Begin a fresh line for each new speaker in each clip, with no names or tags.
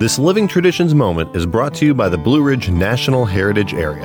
This Living Traditions moment is brought to you by the Blue Ridge National Heritage Area.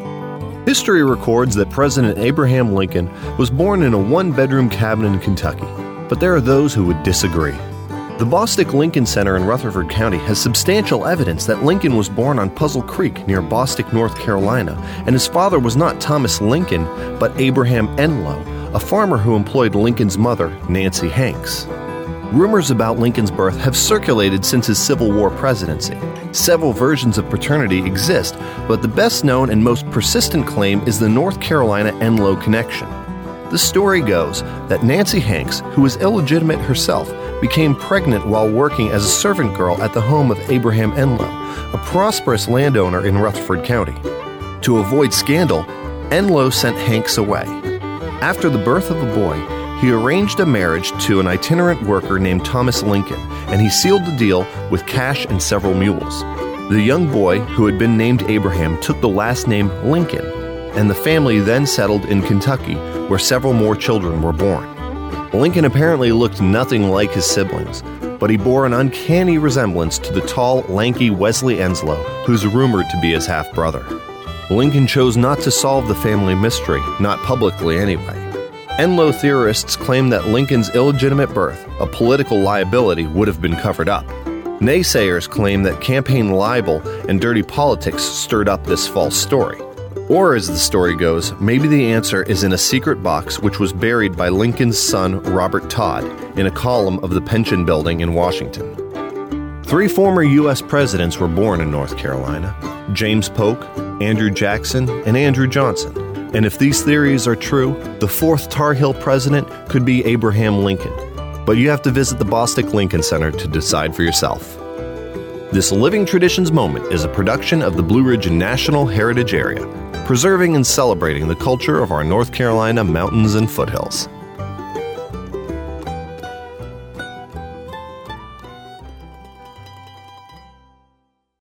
History records that President Abraham Lincoln was born in a one-bedroom cabin in Kentucky, but there are those who would disagree. The Bostic Lincoln Center in Rutherford County has substantial evidence that Lincoln was born on Puzzle Creek near Bostic, North Carolina, and his father was not Thomas Lincoln, but Abraham Enlow, a farmer who employed Lincoln's mother, Nancy Hanks. Rumors about Lincoln's birth have circulated since his Civil War presidency. Several versions of paternity exist, but the best known and most persistent claim is the North Carolina Enlow connection. The story goes that Nancy Hanks, who was illegitimate herself, became pregnant while working as a servant girl at the home of Abraham Enlow, a prosperous landowner in Rutherford County. To avoid scandal, Enlow sent Hanks away. After the birth of a boy, he arranged a marriage to an itinerant worker named Thomas Lincoln, and he sealed the deal with cash and several mules. The young boy, who had been named Abraham, took the last name Lincoln, and the family then settled in Kentucky, where several more children were born. Lincoln apparently looked nothing like his siblings, but he bore an uncanny resemblance to the tall, lanky Wesley Enslow, who's rumored to be his half-brother. Lincoln chose not to solve the family mystery, not publicly anyway. Enlow theorists claim that Lincoln's illegitimate birth, a political liability, would have been covered up. Naysayers claim that campaign libel and dirty politics stirred up this false story. Or, as the story goes, maybe the answer is in a secret box which was buried by Lincoln's son, Robert Todd, in a column of the Pension Building in Washington. 3 former U.S. presidents were born in North Carolina: James Polk, Andrew Jackson, and Andrew Johnson. And if these theories are true, the 4th Tar Heel president could be Abraham Lincoln. But you have to visit the Bostic Lincoln Center to decide for yourself. This Living Traditions moment is a production of the Blue Ridge National Heritage Area, preserving and celebrating the culture of our North Carolina mountains and foothills.